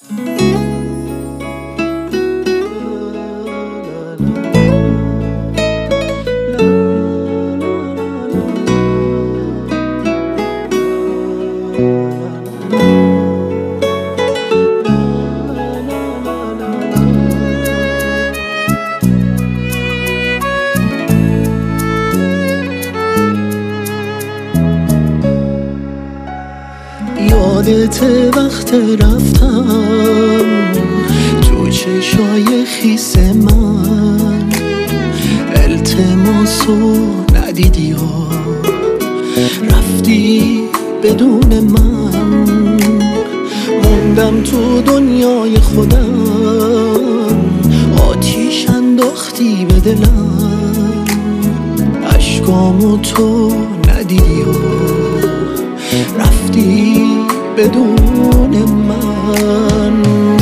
یادت وقت رفتم تو چشای خیس من، التماسو ندیدی و رفتی بدون من. موندم تو دنیای خودم، آتیش انداختی به دلم، اشکامو تو ندیدی و رفتی بدون من.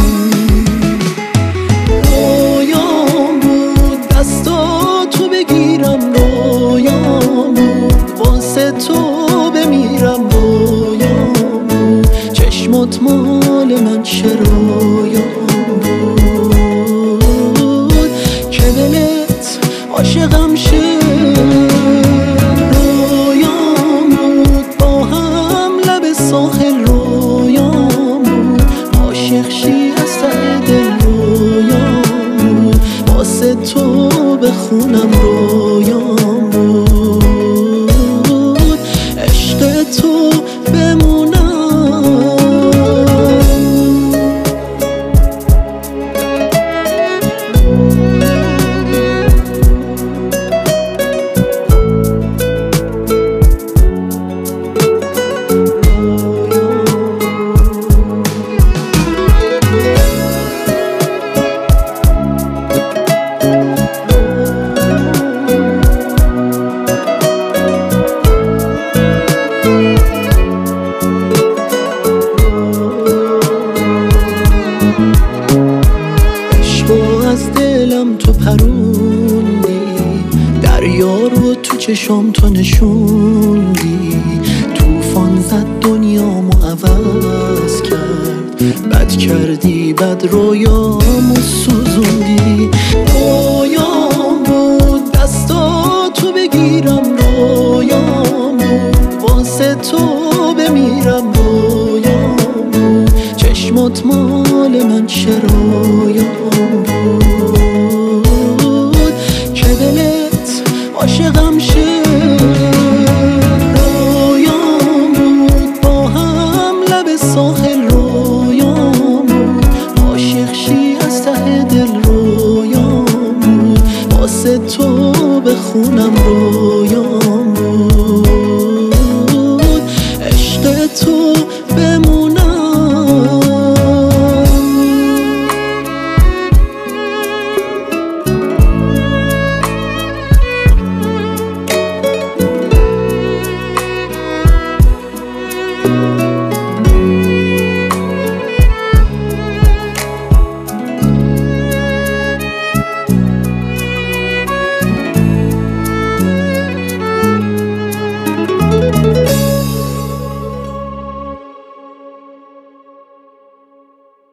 رویام بود دستاتو بگیرم، رویام بود واسه تو بمیرم، رویام بود چشمات مال من چه رویام بود که دلت عاشقم شه. ساحل رویام بود، عاشق شی از ته دل رویام بود، واسه تو بخونم رویام بود، عشق تو بمونم. از دلم تو پروندی، دریا رو تو چشام تو نشوندی، طوفان زد دنیامو عوض کرد، بد کردی بد رویامو سوزوندی. رویام بود دستاتو بگیرم، رویام بود واسه تو بمیرم، رویام بود چشمات مال من چه رویام بود